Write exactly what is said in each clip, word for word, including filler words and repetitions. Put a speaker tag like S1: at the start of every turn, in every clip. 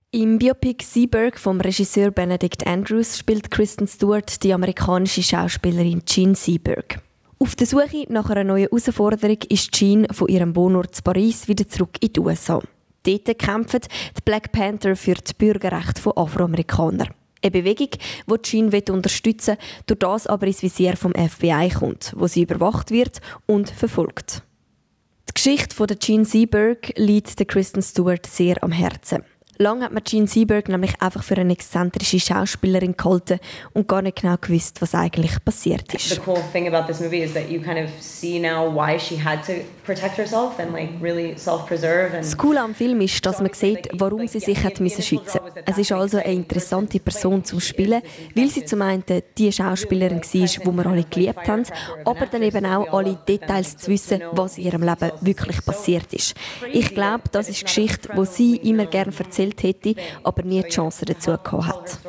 S1: Im Biopic Seberg vom Regisseur Benedict Andrews spielt Kristen Stewart die amerikanische Schauspielerin Jean Seberg. Auf der Suche nach einer neuen Herausforderung ist Jean von ihrem Wohnort in Paris wieder zurück in die U S A. Dort kämpfen die Black Panther für die Bürgerrechte von Afroamerikanern. Eine Bewegung, die Jean unterstützen will, durch das aber ins Visier vom F B I kommt, wo sie überwacht wird und verfolgt. Die Geschichte von der Jean Seberg liegt der Kristen Stewart sehr am Herzen. Lange hat man Jean Seberg nämlich einfach für eine exzentrische Schauspielerin gehalten und gar nicht genau gewusst, was eigentlich passiert ist.
S2: The cool thing about this movie is that you kind of see now why she had to protect herself and like really self-preserve. And
S1: das Coole am Film ist, dass man sieht, warum sie sich hat müssen schützen. Es ist also eine interessante Person zum Spielen, weil sie zum einen die Schauspielerin war, die wir alle geliebt haben, aber dann eben auch alle Details zu wissen, was in ihrem Leben wirklich passiert ist. Ich glaube, das ist eine Geschichte, die sie immer gerne erzählt hätte, aber nie die Chance dazu gehabt hat.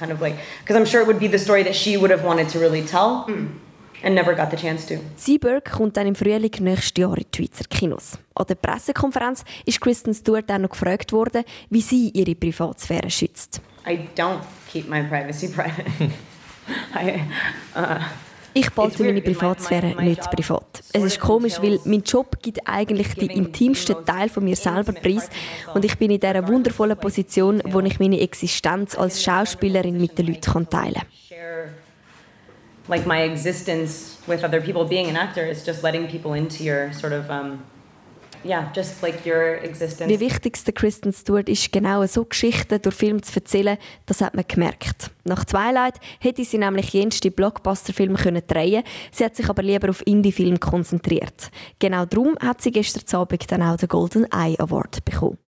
S1: Seberg kommt dann im Frühling nächstes Jahr in die Schweizer Kinos. An der Pressekonferenz ist Kristen Stewart auch noch gefragt worden, wie sie ihre Privatsphäre schützt.
S2: I don't keep my privacy private. I, uh
S1: Ich behalte meine Privatsphäre nicht privat. Es ist komisch, weil mein Job gibt eigentlich die intimsten Teil von mir selber preis und ich bin in dieser wundervollen Position, wo ich meine Existenz als Schauspielerin mit den Leuten teilen kann.
S2: Like my existence with other people, being an actor is just letting people into your sort of um Yeah, just like your existence.
S1: Wie wichtig es der Kristen Stewart ist, genau so Geschichten durch Filme zu erzählen, das hat man gemerkt. Nach Twilight hätte sie nämlich jenste Blockbuster-Filme drehen können. Sie hat sich aber lieber auf Indie-Filme konzentriert. Genau darum hat sie gestern Abend dann auch den Golden Eye Award bekommen.